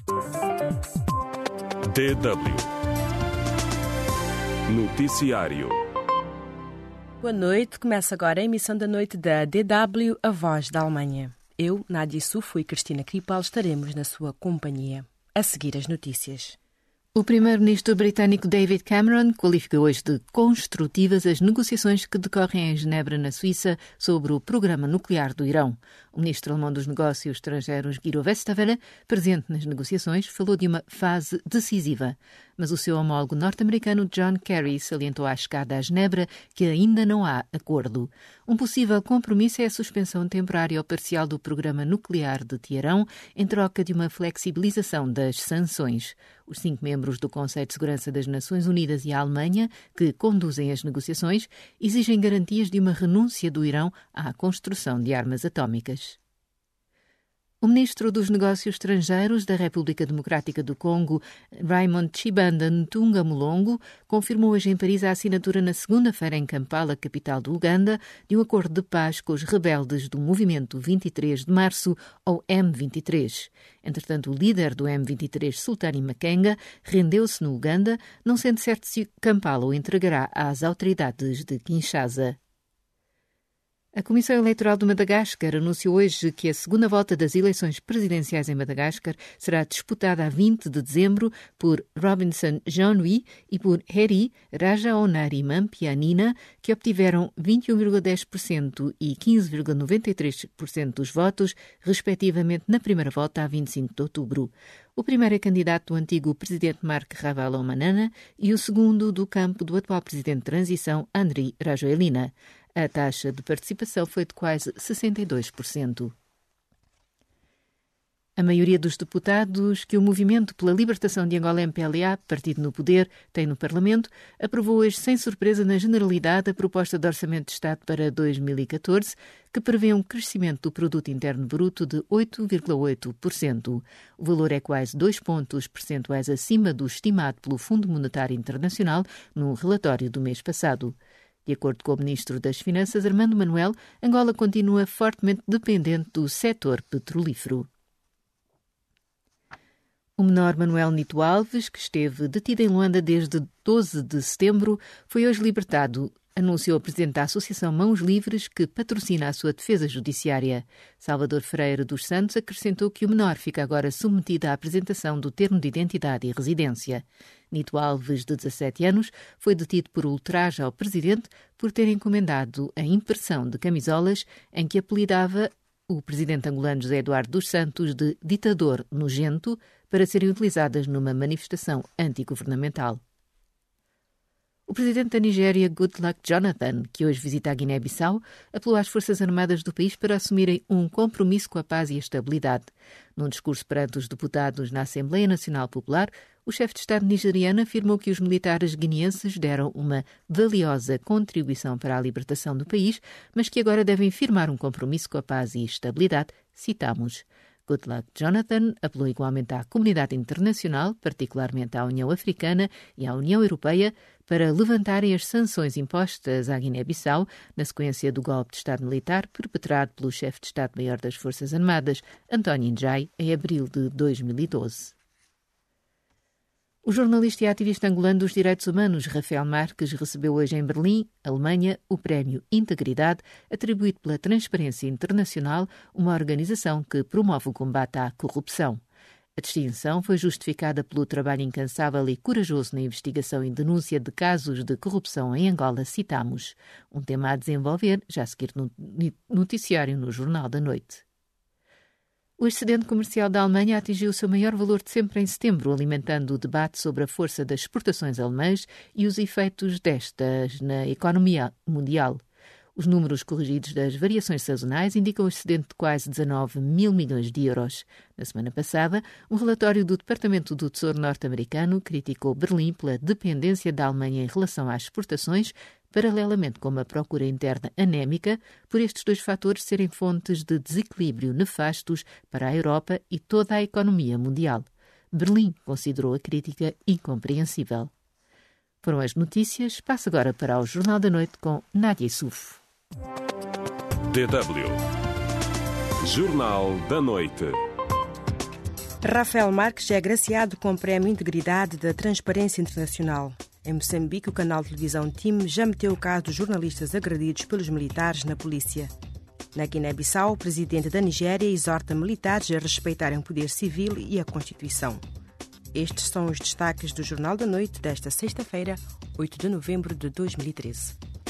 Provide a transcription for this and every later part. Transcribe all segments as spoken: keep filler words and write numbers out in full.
D W Noticiário. Boa noite, começa agora a emissão da noite da D W, a voz da Alemanha. Eu, Nádia Sufo e Cristina Kripal estaremos na sua companhia. A seguir as notícias. O primeiro-ministro britânico David Cameron qualifica hoje de construtivas as negociações que decorrem em Genebra, na Suíça, sobre o programa nuclear do Irão. O ministro alemão dos Negócios Estrangeiros, Guido Westerwelle, presente nas negociações, falou de uma fase decisiva. Mas o seu homólogo norte-americano John Kerry salientou à chegada a Genebra que ainda não há acordo. Um possível compromisso é a suspensão temporária ou parcial do programa nuclear de Teherão em troca de uma flexibilização das sanções. Os cinco membros do Conselho de Segurança das Nações Unidas e a Alemanha, que conduzem as negociações, exigem garantias de uma renúncia do Irão à construção de armas atómicas. O ministro dos Negócios Estrangeiros da República Democrática do Congo, Raymond Tshibanda Ntunga Mulongo, confirmou hoje em Paris a assinatura na segunda-feira em Kampala, capital do Uganda, de um acordo de paz com os rebeldes do Movimento vinte e três de Março, ou M vinte e três. Entretanto, o líder do M vinte e três, Sultani Makenga, rendeu-se no Uganda, não sendo certo se Kampala o entregará às autoridades de Kinshasa. A Comissão Eleitoral de Madagascar anunciou hoje que a segunda volta das eleições presidenciais em Madagascar será disputada a vinte de dezembro por Robinson Jean-Louis e por Heri Rajaonarimampianina, que obtiveram vinte e um vírgula dez por cento e quinze vírgula noventa e três por cento dos votos, respectivamente, na primeira volta a vinte e cinco de outubro. O primeiro é candidato do antigo presidente Marc Ravalomanana e o segundo do campo do atual presidente de transição, Andry Rajoelina. A taxa de participação foi de quase sessenta e dois por cento. A maioria dos deputados que o Movimento pela Libertação de Angola M P L A, partido no poder, tem no Parlamento, aprovou hoje sem surpresa na generalidade a proposta de Orçamento de Estado para dois mil e catorze, que prevê um crescimento do Produto Interno Bruto de oito vírgula oito por cento. O valor é quase dois pontos percentuais acima do estimado pelo Fundo Monetário Internacional no relatório do mês passado. De acordo com o ministro das Finanças, Armando Manuel, Angola continua fortemente dependente do setor petrolífero. O menor Manuel Nito Alves, que esteve detido em Luanda desde doze de setembro, foi hoje libertado, anunciou o presidente da Associação Mãos Livres, que patrocina a sua defesa judiciária. Salvador Freire dos Santos acrescentou que o menor fica agora submetido à apresentação do termo de identidade e residência. Nito Alves, de dezassete anos, foi detido por ultraje ao presidente por ter encomendado a impressão de camisolas em que apelidava o presidente angolano José Eduardo dos Santos de ditador nojento para serem utilizadas numa manifestação antigovernamental. O presidente da Nigéria, Goodluck Jonathan, que hoje visita a Guiné-Bissau, apelou às Forças Armadas do país para assumirem um compromisso com a paz e a estabilidade. Num discurso perante os deputados na Assembleia Nacional Popular, o chefe de Estado nigeriano afirmou que os militares guineenses deram uma valiosa contribuição para a libertação do país, mas que agora devem firmar um compromisso com a paz e a estabilidade, citamos. Goodluck Jonathan apelou igualmente à comunidade internacional, particularmente à União Africana e à União Europeia, para levantarem as sanções impostas à Guiné-Bissau na sequência do golpe de Estado militar perpetrado pelo chefe de Estado-Maior das Forças Armadas, António Njai, em abril de dois mil e doze. O jornalista e ativista angolano dos direitos humanos, Rafael Marques, recebeu hoje em Berlim, Alemanha, o Prémio Integridade, atribuído pela Transparência Internacional, uma organização que promove o combate à corrupção. A distinção foi justificada pelo trabalho incansável e corajoso na investigação e denúncia de casos de corrupção em Angola, citamos. Um tema a desenvolver, já a seguir no noticiário no Jornal da Noite. O excedente comercial da Alemanha atingiu o seu maior valor de sempre em setembro, alimentando o debate sobre a força das exportações alemãs e os efeitos destas na economia mundial. Os números corrigidos das variações sazonais indicam um excedente de quase dezanove mil milhões de euros. Na semana passada, um relatório do Departamento do Tesouro norte-americano criticou Berlim pela dependência da Alemanha em relação às exportações, paralelamente com uma procura interna anémica, por estes dois fatores serem fontes de desequilíbrio nefastos para a Europa e toda a economia mundial. Berlim considerou a crítica incompreensível. Foram as notícias. Passo agora para o Jornal da Noite com Nádia Sufo. D W Jornal da Noite. Rafael Marques é agraciado com o Prémio Integridade da Transparência Internacional. Em Moçambique, o canal de televisão T I M já meteu o caso dos jornalistas agredidos pelos militares na polícia. Na Guiné-Bissau, o presidente da Nigéria exorta militares a respeitarem o poder civil e a Constituição. Estes são os destaques do Jornal da Noite desta sexta-feira, oito de novembro de dois mil e treze.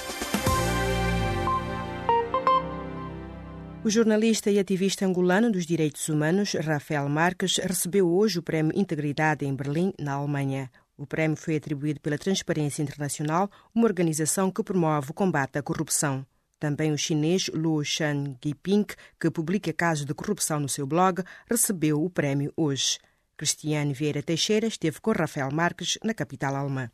O jornalista e ativista angolano dos direitos humanos, Rafael Marques, recebeu hoje o Prémio Integridade em Berlim, na Alemanha. O prémio foi atribuído pela Transparência Internacional, uma organização que promove o combate à corrupção. Também o chinês Luo Shan-Guiping, que publica casos de corrupção no seu blog, recebeu o prémio hoje. Cristiane Vieira Teixeira esteve com Rafael Marques na capital alemã.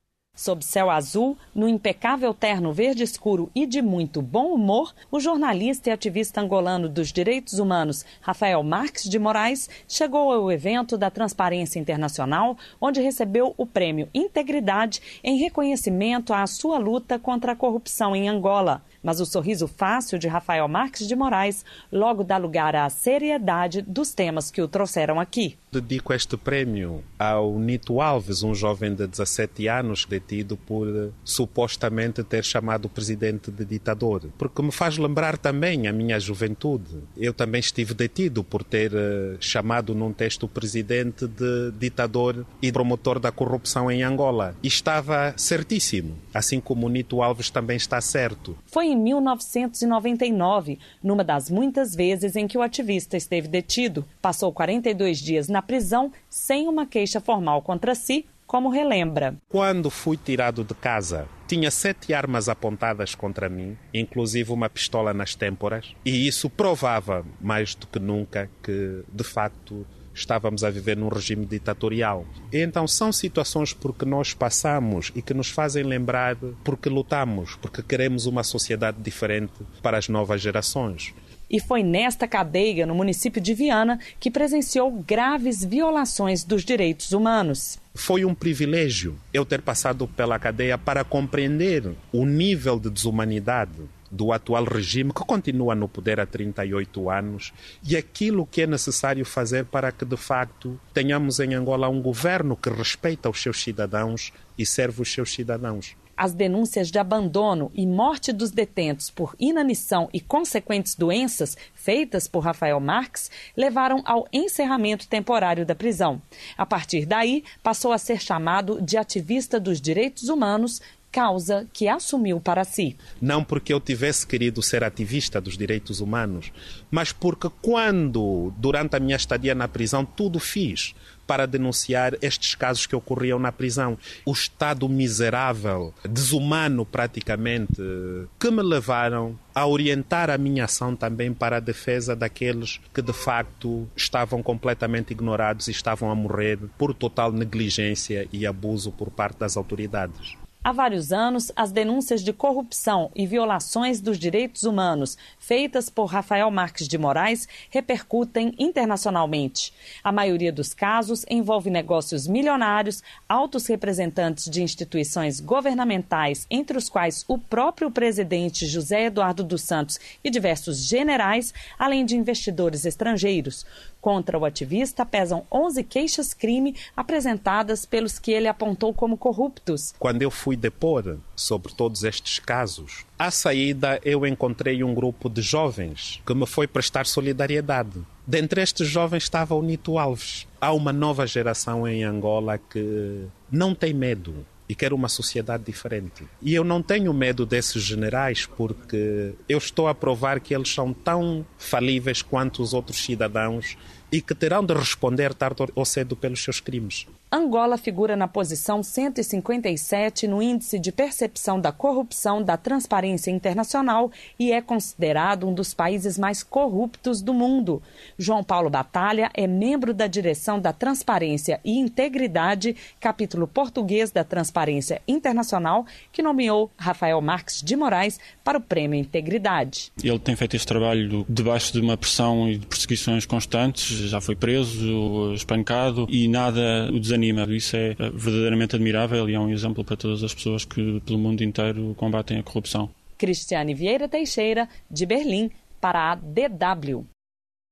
Sob céu azul, no impecável terno verde escuro e de muito bom humor, o jornalista e ativista angolano dos direitos humanos, Rafael Marques de Moraes, chegou ao evento da Transparência Internacional, onde recebeu o prêmio Integridade em reconhecimento à sua luta contra a corrupção em Angola. Mas o sorriso fácil de Rafael Marques de Moraes logo dá lugar à seriedade dos temas que o trouxeram aqui. Dedico este prémio ao Nito Alves, um jovem de dezassete anos detido por uh, supostamente ter chamado o presidente de ditador. Porque me faz lembrar também a minha juventude. Eu também estive detido por ter uh, chamado num texto o presidente de ditador e promotor da corrupção em Angola. E estava certíssimo, assim como o Nito Alves também está certo. Foi em mil novecentos e noventa e nove, numa das muitas vezes em que o ativista esteve detido. Passou quarenta e dois dias na prisão sem uma queixa formal contra si, como relembra. Quando fui tirado de casa, tinha sete armas apontadas contra mim, inclusive uma pistola nas têmporas, e isso provava mais do que nunca que, de facto, estávamos a viver num regime ditatorial. E então são situações por que nós passamos e que nos fazem lembrar porque lutamos, porque queremos uma sociedade diferente para as novas gerações. E foi nesta cadeia, no município de Viana, que presenciou graves violações dos direitos humanos. Foi um privilégio eu ter passado pela cadeia para compreender o nível de desumanidade do atual regime, que continua no poder há trinta e oito anos, e aquilo que é necessário fazer para que, de facto, tenhamos em Angola um governo que respeita os seus cidadãos e serve os seus cidadãos. As denúncias de abandono e morte dos detentos por inanição e consequentes doenças feitas por Rafael Marques levaram ao encerramento temporário da prisão. A partir daí, passou a ser chamado de ativista dos direitos humanos, causa que assumiu para si. Não porque eu tivesse querido ser ativista dos direitos humanos, mas porque quando, durante a minha estadia na prisão, tudo fiz para denunciar estes casos que ocorriam na prisão. O estado miserável, desumano praticamente, que me levaram a orientar a minha ação também para a defesa daqueles que de facto estavam completamente ignorados e estavam a morrer por total negligência e abuso por parte das autoridades. Há vários anos, as denúncias de corrupção e violações dos direitos humanos feitas por Rafael Marques de Moraes repercutem internacionalmente. A maioria dos casos envolve negócios milionários, altos representantes de instituições governamentais, entre os quais o próprio presidente José Eduardo dos Santos e diversos generais, além de investidores estrangeiros. Contra o ativista pesam onze queixas-crime apresentadas pelos que ele apontou como corruptos. Quando eu fui depor sobre todos estes casos, à saída eu encontrei um grupo de jovens que me foi prestar solidariedade. Dentre estes jovens estava o Nito Alves. Há uma nova geração em Angola que não tem medo e quer uma sociedade diferente. E eu não tenho medo desses generais porque eu estou a provar que eles são tão falíveis quanto os outros cidadãos e que terão de responder tarde ou cedo pelos seus crimes. Angola figura na posição cento e cinquenta e sete no Índice de Percepção da Corrupção da Transparência Internacional e é considerado um dos países mais corruptos do mundo. João Paulo Batalha é membro da direção da Transparência e Integridade, capítulo português da Transparência Internacional, que nomeou Rafael Marques de Moraes para o Prêmio Integridade. Ele tem feito este trabalho debaixo de uma pressão e de perseguições constantes, já foi preso, espancado e nada o desanima. Isso é verdadeiramente admirável e é um exemplo para todas as pessoas que pelo mundo inteiro combatem a corrupção. Cristiane Vieira Teixeira, de Berlim, para a D W.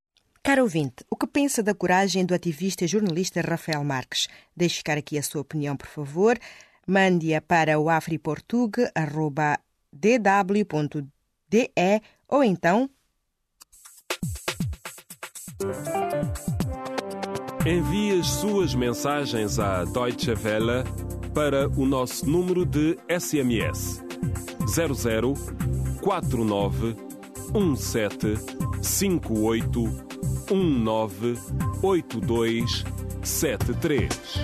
Caro ouvinte, o que pensa da coragem do ativista e jornalista Rafael Marques? Deixe ficar aqui a sua opinião, por favor. Mande-a para o afriportug arroba d w ponto d e ou então... Envie as suas mensagens à Deutsche Welle para o nosso número de S M S zero zero quatro nove um sete cinco oito um nove oito dois sete três.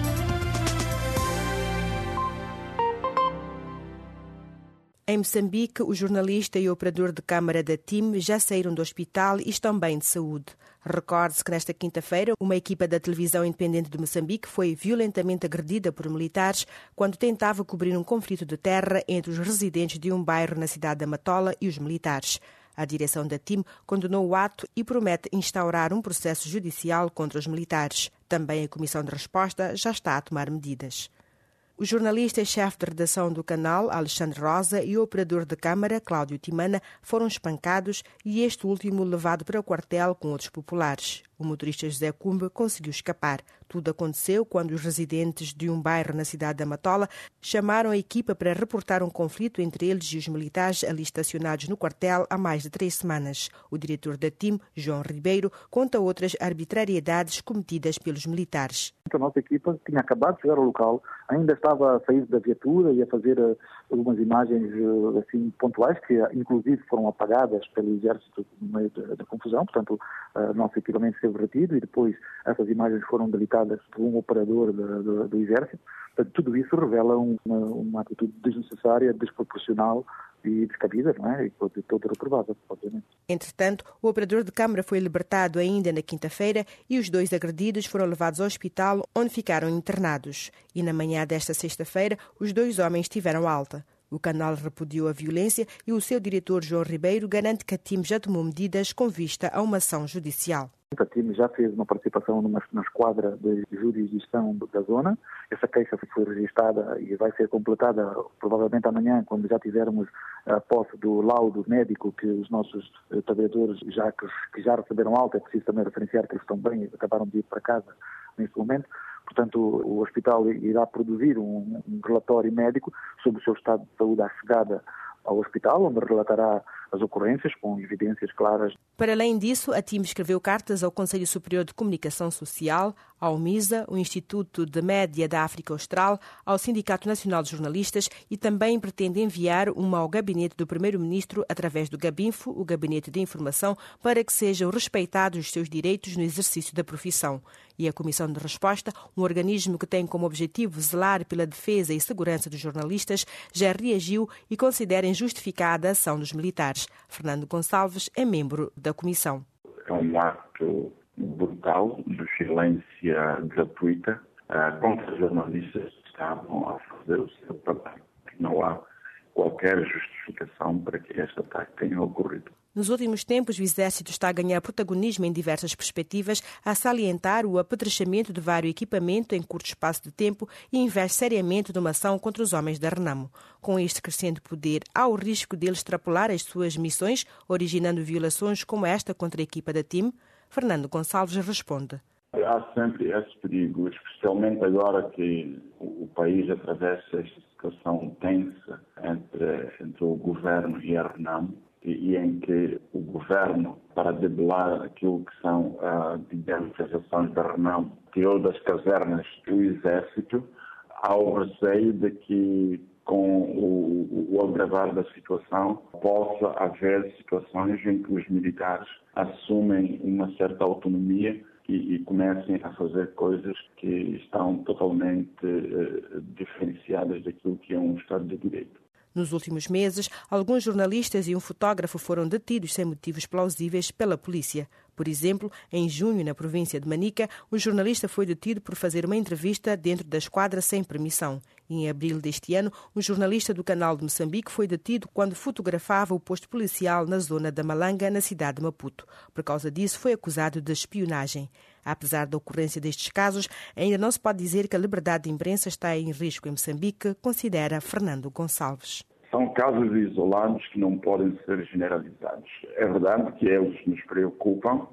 Em Moçambique, o jornalista e o operador de câmara da T I M já saíram do hospital e estão bem de saúde. Recorde-se que nesta quinta-feira, uma equipa da televisão independente de Moçambique foi violentamente agredida por militares quando tentava cobrir um conflito de terra entre os residentes de um bairro na cidade da Matola e os militares. A direção da T I M condenou o ato e promete instaurar um processo judicial contra os militares. Também a Comissão de Resposta já está a tomar medidas. O jornalista e chefe de redação do canal, Alexandre Rosa, e o operador de câmara, Cláudio Timana, foram espancados e este último levado para o quartel com outros populares. O motorista José Cumba conseguiu escapar. Tudo aconteceu quando os residentes de um bairro na cidade da Matola chamaram a equipa para reportar um conflito entre eles e os militares ali estacionados no quartel há mais de três semanas. O diretor da T I M, João Ribeiro, conta outras arbitrariedades cometidas pelos militares. A nossa equipa tinha acabado de chegar ao local, ainda estava a sair da viatura e a fazer uh, algumas imagens uh, assim, pontuais, que uh, inclusive foram apagadas pelo exército no meio da, da confusão. Portanto, uh, nosso equipamento esteve retido e depois essas imagens foram deletadas por um operador do, do, do exército. Portanto, tudo isso revela uma, uma atitude desnecessária, desproporcional e descabida, não é? E pode toda reprovada, obviamente. Entretanto, o operador de câmara foi libertado ainda na quinta-feira e os dois agredidos foram levados ao hospital, onde ficaram internados. E na manhã desta sexta-feira, os dois homens tiveram alta. O canal repudiou a violência e o seu diretor, João Ribeiro, garante que a T I M já tomou medidas com vista a uma ação judicial. A T I M já fez uma participação numa, na esquadra de jurisdição da zona. Essa queixa foi registada e vai ser completada provavelmente amanhã, quando já tivermos a posse do laudo médico que os nossos trabalhadores já, que, que já receberam alta. É preciso também referenciar que eles estão bem e acabaram de ir para casa neste momento. Portanto, o hospital irá produzir um, um relatório médico sobre o seu estado de saúde à chegada ao hospital, onde relatará as ocorrências com evidências claras. Para além disso, a T I M escreveu cartas ao Conselho Superior de Comunicação Social, ao MISA, o Instituto de Média da África Austral, ao Sindicato Nacional de Jornalistas e também pretende enviar uma ao gabinete do Primeiro-Ministro através do Gabinfo, o Gabinete de Informação, para que sejam respeitados os seus direitos no exercício da profissão. E a Comissão de Resposta, um organismo que tem como objetivo zelar pela defesa e segurança dos jornalistas, já reagiu e considera injustificada a ação dos militares. Fernando Gonçalves é membro da Comissão. É um ato brutal, de violência gratuita, contra os jornalistas que estavam a fazer o seu trabalho. Não há qualquer justificação para que este ataque tenha ocorrido. Nos últimos tempos, o Exército está a ganhar protagonismo em diversas perspectivas, a salientar o apetrechamento de vários equipamentos em curto espaço de tempo e investe seriamente numa ação contra os homens da Renamo. Com este crescente poder, há o risco de ele extrapolar as suas missões, originando violações como esta contra a equipa da T I M? Fernando Gonçalves responde. Há sempre esse perigo, especialmente agora que o país atravessa esta situação tensa entre, entre o governo e a Renamo, e em que o governo, para debelar aquilo que são, uh, digamos, as ações da Renamo, tirou das casernas do Exército, há o receio de que, com o, o agravar da situação, possa haver situações em que os militares assumem uma certa autonomia e, e comecem a fazer coisas que estão totalmente uh, diferenciadas daquilo que é um Estado de Direito. Nos últimos meses, alguns jornalistas e um fotógrafo foram detidos sem motivos plausíveis pela polícia. Por exemplo, em junho, na província de Manica, um jornalista foi detido por fazer uma entrevista dentro da esquadra sem permissão. E em abril deste ano, um jornalista do Canal de Moçambique foi detido quando fotografava o posto policial na zona da Malanga, na cidade de Maputo. Por causa disso, foi acusado de espionagem. Apesar da ocorrência destes casos, ainda não se pode dizer que a liberdade de imprensa está em risco em Moçambique, considera Fernando Gonçalves. São casos isolados que não podem ser generalizados. É verdade que eles nos preocupam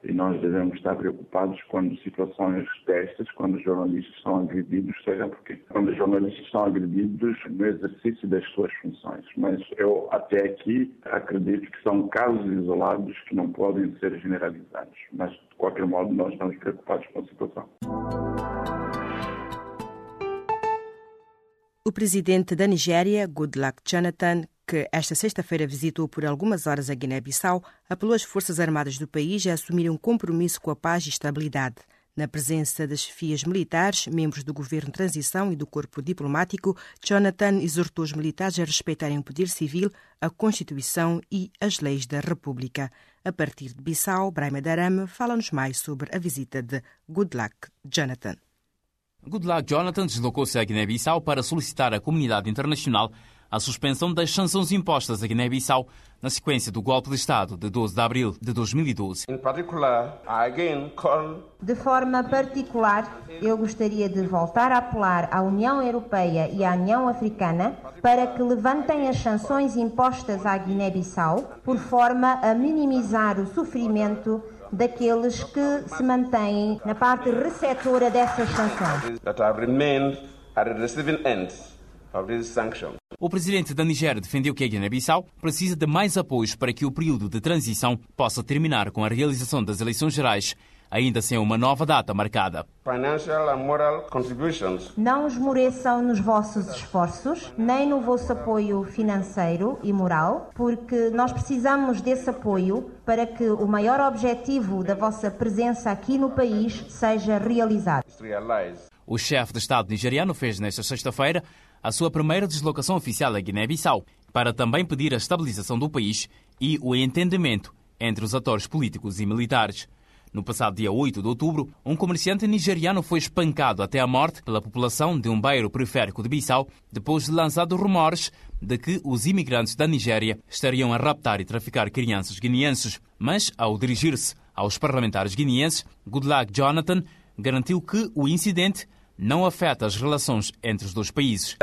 E nós devemos estar preocupados quando situações destas, quando os jornalistas são agredidos, seja porque quando os jornalistas são agredidos no exercício das suas funções. Mas eu até aqui acredito que são casos isolados que não podem ser generalizados. Mas, de qualquer modo, nós estamos preocupados com a situação. O presidente da Nigéria, Goodluck Jonathan, que esta sexta-feira visitou por algumas horas a Guiné-Bissau, apelou às Forças Armadas do país a assumirem um compromisso com a paz e estabilidade. Na presença das chefias militares, membros do governo de transição e do corpo diplomático, Jonathan exortou os militares a respeitarem o poder civil, a Constituição e as leis da República. A partir de Bissau, Braima Darame fala-nos mais sobre a visita de Goodluck Jonathan. Goodluck Jonathan deslocou-se à Guiné-Bissau para solicitar à comunidade internacional a suspensão das sanções impostas à Guiné-Bissau na sequência do golpe de Estado de doze de abril de dois mil e doze. De forma particular, eu gostaria de voltar a apelar à União Europeia e à União Africana para que levantem as sanções impostas à Guiné-Bissau por forma a minimizar o sofrimento daqueles que se mantêm na parte receptora dessas sanções. O presidente da Nigéria defendeu que a Guiné-Bissau precisa de mais apoios para que o período de transição possa terminar com a realização das eleições gerais, ainda sem uma nova data marcada. Não esmoreçam nos vossos esforços, nem no vosso apoio financeiro e moral, porque nós precisamos desse apoio para que o maior objetivo da vossa presença aqui no país seja realizado. O chefe de Estado nigeriano fez nesta sexta-feira a sua primeira deslocação oficial à Guiné-Bissau, para também pedir a estabilização do país e o entendimento entre os atores políticos e militares. No passado dia oito de outubro, um comerciante nigeriano foi espancado até a morte pela população de um bairro periférico de Bissau, depois de lançado rumores de que os imigrantes da Nigéria estariam a raptar e traficar crianças guineenses. Mas, ao dirigir-se aos parlamentares guineenses, Goodluck Jonathan garantiu que o incidente não afeta as relações entre os dois países.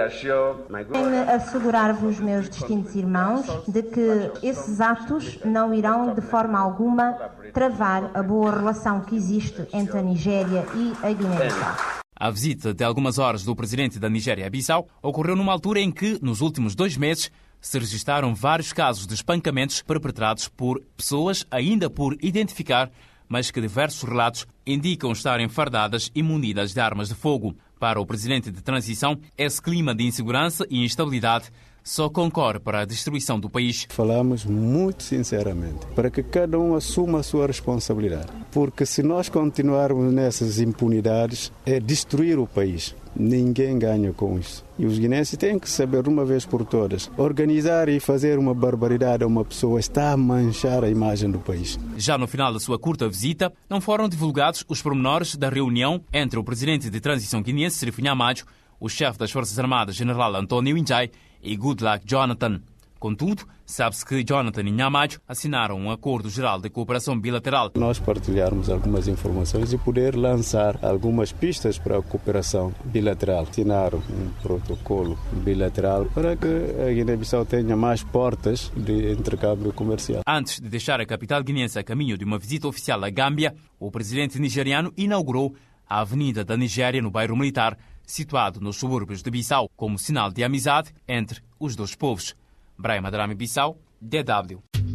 Tenho assegurar-vos, meus distintos irmãos, de que esses atos não irão de forma alguma travar a boa relação que existe entre a Nigéria e a Guiné-Bissau. A visita de algumas horas do presidente da Nigéria a Bissau ocorreu numa altura em que, nos últimos dois meses, se registaram vários casos de espancamentos perpetrados por pessoas ainda por identificar, mas que diversos relatos indicam estarem fardadas e munidas de armas de fogo. Para o presidente de transição, esse clima de insegurança e instabilidade só concorre para a destruição do país. Falamos muito sinceramente para que cada um assuma a sua responsabilidade, porque se nós continuarmos nessas impunidades, é destruir o país. Ninguém ganha com isso. E os guineenses têm que saber, de uma vez por todas, organizar e fazer uma barbaridade a uma pessoa está a manchar a imagem do país. Já no final da sua curta visita, não foram divulgados os pormenores da reunião entre o presidente de transição guineense, Sirifo Nhamajo, o chefe das Forças Armadas, general António Injai, e Goodluck Jonathan. Contudo, sabe-se que Jonathan e Nhamajo assinaram um acordo geral de cooperação bilateral. Nós partilharmos algumas informações e poder lançar algumas pistas para a cooperação bilateral. Assinaram um protocolo bilateral para que a Guiné-Bissau tenha mais portas de intercâmbio comercial. Antes de deixar a capital guineense a caminho de uma visita oficial à Gâmbia, o presidente nigeriano inaugurou a Avenida da Nigéria no bairro Militar, situado nos subúrbios de Bissau, como sinal de amizade entre os dois povos. Braima Darame, Bissau, D W.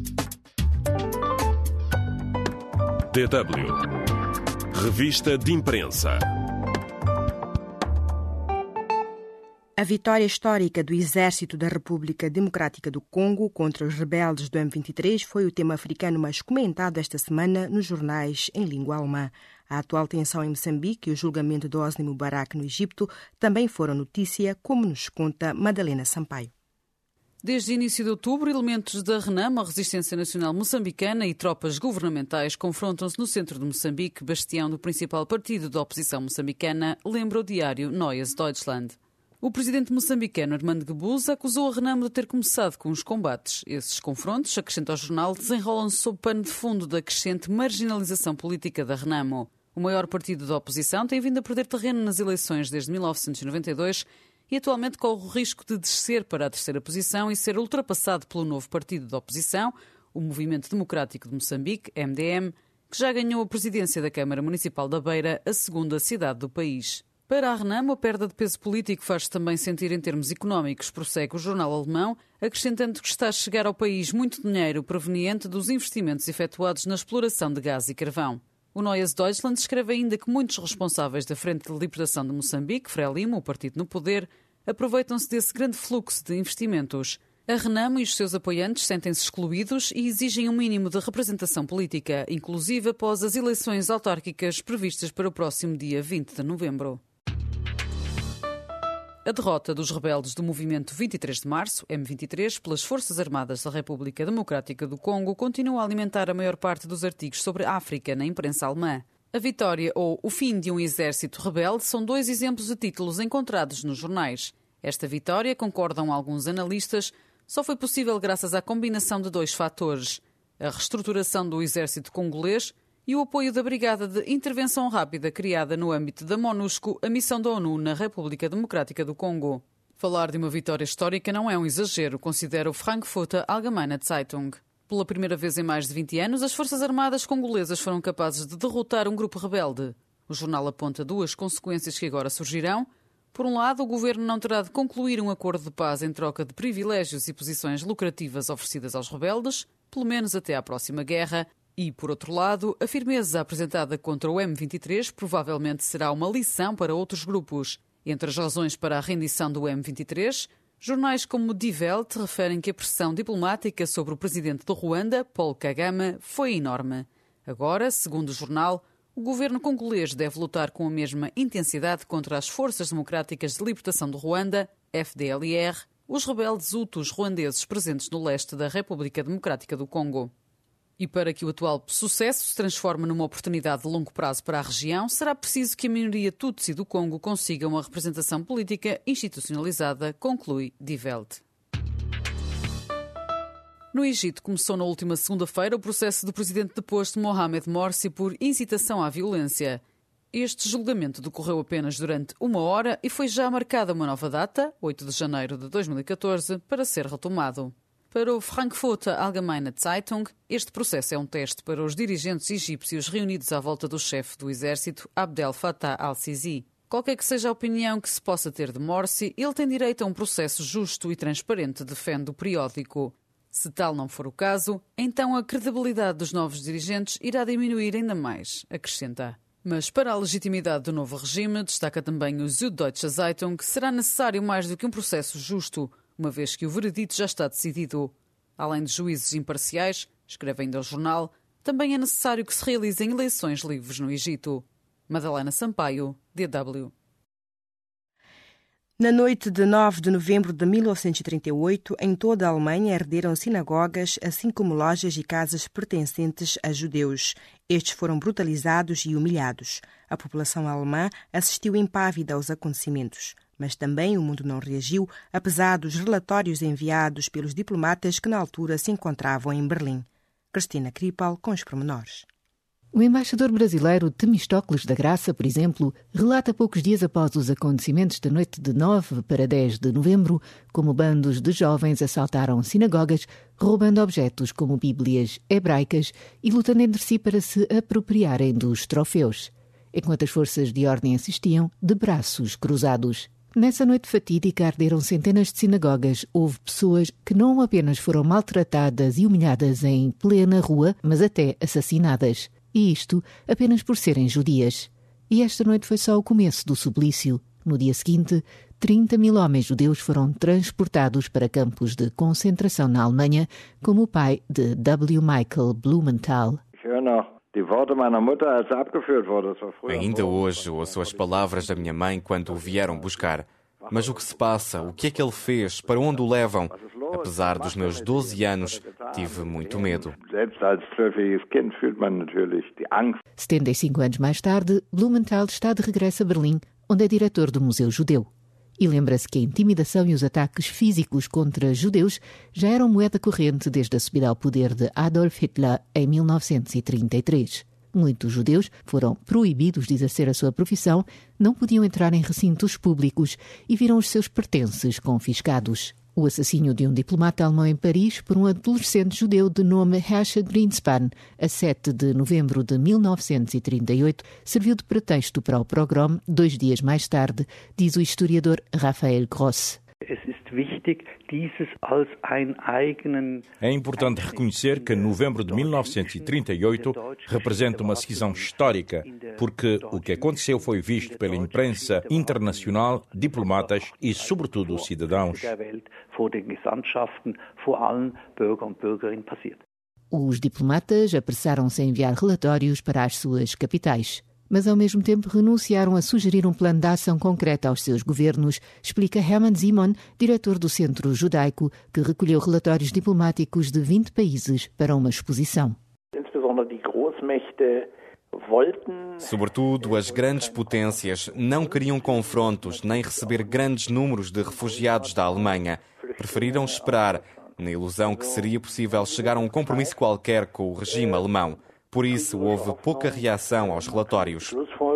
D W. Revista de Imprensa. A vitória histórica do Exército da República Democrática do Congo contra os rebeldes do M vinte e três foi o tema africano mais comentado esta semana nos jornais em língua alemã. A atual tensão em Moçambique e o julgamento de Hosni Mubarak no Egito também foram notícia, como nos conta Madalena Sampaio. Desde início de outubro, elementos da RENAM, a Resistência Nacional Moçambicana, e tropas governamentais confrontam-se no centro de Moçambique, bastião do principal partido da oposição moçambicana, lembra o diário Neues Deutschland. O presidente moçambicano Armando Guebuza acusou a RENAM de ter começado com os combates. Esses confrontos, acrescenta ao jornal, desenrolam-se sob pano de fundo da crescente marginalização política da RENAMO. O maior partido da oposição tem vindo a perder terreno nas eleições desde mil novecentos e noventa e dois e atualmente corre o risco de descer para a terceira posição e ser ultrapassado pelo novo partido da oposição, o Movimento Democrático de Moçambique, M D M, que que já ganhou a presidência da Câmara Municipal da Beira, a segunda cidade do país. Para a Renamo, a perda de peso político faz-se também sentir em termos económicos, prossegue o jornal alemão, acrescentando que está a chegar ao país muito dinheiro proveniente dos investimentos efetuados na exploração de gás e carvão. O Neues Deutschland escreve ainda que muitos responsáveis da Frente de Libertação de Moçambique, Frelimo, o partido no poder, aproveitam-se desse grande fluxo de investimentos. A Renamo e os seus apoiantes sentem-se excluídos e exigem um mínimo de representação política, inclusive após as eleições autárquicas previstas para o próximo dia vinte de novembro. A derrota dos rebeldes do movimento vinte e três de março, M vinte e três, pelas Forças Armadas da República Democrática do Congo continua a alimentar a maior parte dos artigos sobre a África na imprensa alemã. A vitória ou o fim de um exército rebelde são dois exemplos de títulos encontrados nos jornais. Esta vitória, concordam alguns analistas, só foi possível graças à combinação de dois fatores: a reestruturação do exército congolês e o apoio da Brigada de Intervenção Rápida criada no âmbito da MONUSCO, a missão da ONU na República Democrática do Congo. Falar de uma vitória histórica não é um exagero, considera o Frankfurter Allgemeine Zeitung. Pela primeira vez em mais de vinte anos, as Forças Armadas congolesas foram capazes de derrotar um grupo rebelde. O jornal aponta duas consequências que agora surgirão. Por um lado, o governo não terá de concluir um acordo de paz em troca de privilégios e posições lucrativas oferecidas aos rebeldes, pelo menos até à próxima guerra. E, por outro lado, a firmeza apresentada contra o M vinte e três provavelmente será uma lição para outros grupos. Entre as razões para a rendição do M vinte e três, jornais como Die Welt referem que a pressão diplomática sobre o presidente do Ruanda, Paul Kagame, foi enorme. Agora, segundo o jornal, o governo congolês deve lutar com a mesma intensidade contra as Forças Democráticas de Libertação do Ruanda, F D L R, os rebeldes hutus ruandeses presentes no leste da República Democrática do Congo. E para que o atual sucesso se transforme numa oportunidade de longo prazo para a região, será preciso que a minoria Tutsi do Congo consiga uma representação política institucionalizada, conclui Die Welt. No Egito, começou na última segunda-feira o processo do presidente deposto Mohamed Morsi por incitação à violência. Este julgamento decorreu apenas durante uma hora e foi já marcada uma nova data, oito de janeiro de dois mil e catorze, para ser retomado. Para o Frankfurter Allgemeine Zeitung, este processo é um teste para os dirigentes egípcios reunidos à volta do chefe do exército, Abdel Fattah al-Sisi. Qualquer que seja a opinião que se possa ter de Morsi, ele tem direito a um processo justo e transparente, defende o periódico. Se tal não for o caso, então a credibilidade dos novos dirigentes irá diminuir ainda mais, acrescenta. Mas para a legitimidade do novo regime, destaca também o Süddeutsche Zeitung, que será necessário mais do que um processo justo, uma vez que o veredito já está decidido. Além de juízes imparciais, escreve ainda o jornal, também é necessário que se realizem eleições livres no Egito. Madalena Sampaio, D W. Na noite de nove de novembro de mil novecentos e trinta e oito, em toda a Alemanha arderam sinagogas, assim como lojas e casas pertencentes a judeus. Estes foram brutalizados e humilhados. A população alemã assistiu impávida aos acontecimentos. Mas também o mundo não reagiu, apesar dos relatórios enviados pelos diplomatas que na altura se encontravam em Berlim. Cristina Kripal com os pormenores. O embaixador brasileiro Temístocles da Graça, por exemplo, relata poucos dias após os acontecimentos da noite de nove para dez de novembro como bandos de jovens assaltaram sinagogas, roubando objetos como bíblias hebraicas e lutando entre si para se apropriarem dos troféus, enquanto as forças de ordem assistiam de braços cruzados. Nessa noite fatídica arderam centenas de sinagogas. Houve pessoas que não apenas foram maltratadas e humilhadas em plena rua, mas até assassinadas. E isto apenas por serem judias. E esta noite foi só o começo do suplício. No dia seguinte, trinta mil homens judeus foram transportados para campos de concentração na Alemanha, como o pai de W. Michael Blumenthal. Ainda hoje ouço as palavras da minha mãe quando o vieram buscar. Mas o que se passa? O que é que ele fez? Para onde o levam? Apesar dos meus doze anos, tive muito medo. setenta e cinco anos mais tarde, Blumenthal está de regresso a Berlim, onde é diretor do Museu Judeu. E lembra-se que a intimidação e os ataques físicos contra judeus já eram moeda corrente desde a subida ao poder de Adolf Hitler em mil novecentos e trinta e três. Muitos judeus foram proibidos de exercer a sua profissão, não podiam entrar em recintos públicos e viram os seus pertences confiscados. O assassínio de um diplomata alemão em Paris por um adolescente judeu de nome Herrscher Greenspan, a sete de novembro de mil novecentos e trinta e oito, serviu de pretexto para o pogrom dois dias mais tarde, diz o historiador Raphael Gross. É importante reconhecer que novembro de mil novecentos e trinta e oito representa uma decisão histórica, porque o que aconteceu foi visto pela imprensa internacional, diplomatas e, sobretudo, cidadãos. Os diplomatas apressaram-se a enviar relatórios para as suas capitais, mas ao mesmo tempo renunciaram a sugerir um plano de ação concreto aos seus governos, explica Hermann Simon, diretor do Centro Judaico, que recolheu relatórios diplomáticos de vinte países para uma exposição. Sobretudo, as grandes potências não queriam confrontos nem receber grandes números de refugiados da Alemanha. Preferiram esperar, na ilusão que seria possível chegar a um compromisso qualquer com o regime alemão. Por isso, houve pouca reação aos relatórios.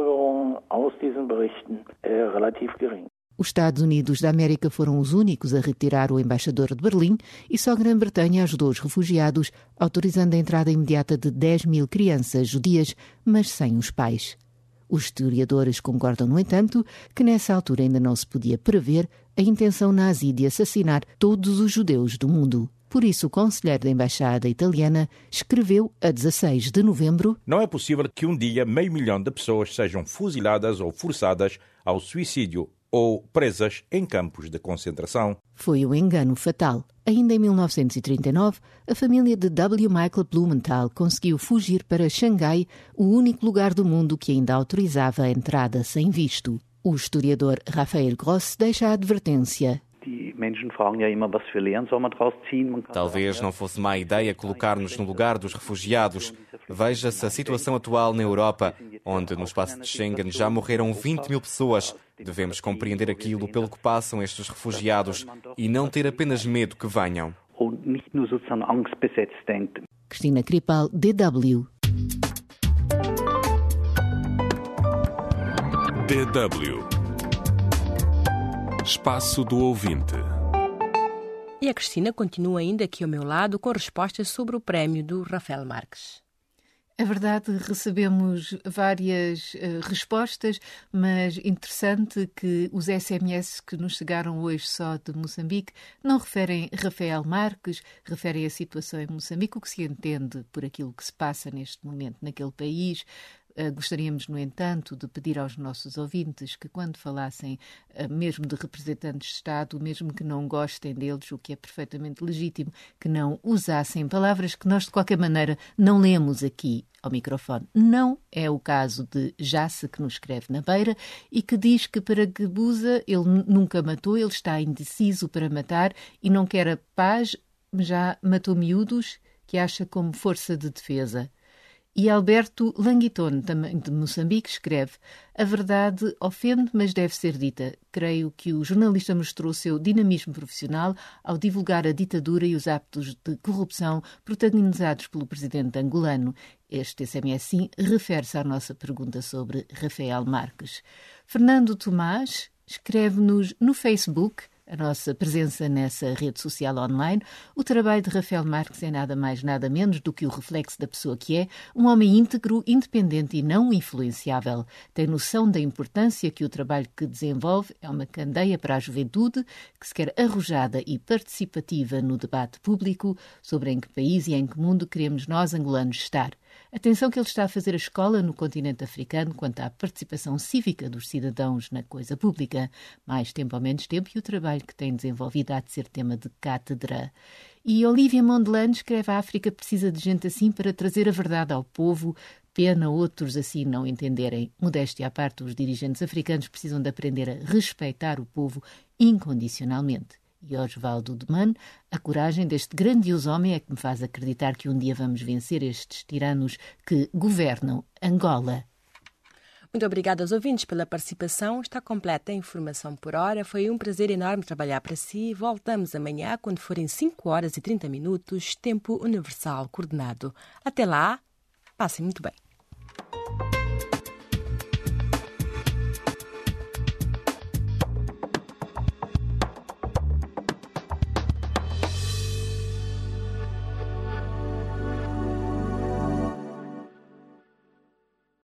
Os Estados Unidos da América foram os únicos a retirar o embaixador de Berlim e só a Grã-Bretanha ajudou os refugiados, autorizando a entrada imediata de dez mil crianças judias, mas sem os pais. Os historiadores concordam, no entanto, que nessa altura ainda não se podia prever a intenção nazi de assassinar todos os judeus do mundo. Por isso, o conselheiro da Embaixada Italiana escreveu a dezasseis de novembro: Não é possível que um dia meio milhão de pessoas sejam fuziladas ou forçadas ao suicídio ou presas em campos de concentração. Foi um engano fatal. Ainda em mil novecentos e trinta e nove, a família de W. Michael Blumenthal conseguiu fugir para Xangai, o único lugar do mundo que ainda autorizava a entrada sem visto. O historiador Raphael Gross deixa a advertência. Talvez não fosse má ideia colocar-nos no lugar dos refugiados. Veja-se a situação atual na Europa, onde no espaço de Schengen já morreram vinte mil pessoas. Devemos compreender aquilo pelo que passam estes refugiados e não ter apenas medo que venham. Cristina Kripal, D W. D W. Espaço do Ouvinte. E a Cristina continua ainda aqui ao meu lado com respostas sobre o prémio do Rafael Marques. É verdade, recebemos várias uh, respostas, mas interessante que os S M S que nos chegaram hoje só de Moçambique não referem Rafael Marques, referem a situação em Moçambique, o que se entende por aquilo que se passa neste momento naquele país. Uh, gostaríamos, no entanto, de pedir aos nossos ouvintes que, quando falassem uh, mesmo de representantes de Estado, mesmo que não gostem deles, o que é perfeitamente legítimo, que não usassem palavras que nós, de qualquer maneira, não lemos aqui ao microfone. Não é o caso de Jace, que nos escreve na Beira e que diz que para Guebuza ele nunca matou, ele está indeciso para matar e não quer a paz, já matou miúdos que acha como força de defesa. E Alberto Languitone, também de Moçambique, escreve: a verdade ofende, mas deve ser dita. Creio que o jornalista mostrou o seu dinamismo profissional ao divulgar a ditadura e os atos de corrupção protagonizados pelo presidente angolano. Este S M S, sim, refere-se à nossa pergunta sobre Rafael Marques. Fernando Tomás escreve-nos no Facebook, a nossa presença nessa rede social online. O trabalho de Rafael Marques é nada mais, nada menos do que o reflexo da pessoa que é, um homem íntegro, independente e não influenciável. Tem noção da importância que o trabalho que desenvolve é uma candeia para a juventude, que se quer arrojada e participativa no debate público sobre em que país e em que mundo queremos nós, angolanos, estar. Atenção que ele está a fazer a escola no continente africano quanto à participação cívica dos cidadãos na coisa pública. Mais tempo ou menos tempo, e o trabalho que tem desenvolvido há de ser tema de cátedra. E Olivia Mondelano escreve: a África precisa de gente assim para trazer a verdade ao povo. Pena outros assim não entenderem. Modéstia à parte, os dirigentes africanos precisam de aprender a respeitar o povo incondicionalmente. E Osvaldo de Man, a coragem deste grandioso homem é que me faz acreditar que um dia vamos vencer estes tiranos que governam Angola. Muito obrigada aos ouvintes pela participação. Está completa a informação por hora. Foi um prazer enorme trabalhar para si. Voltamos amanhã, quando forem cinco horas e trinta minutos, tempo universal coordenado. Até lá, passem muito bem.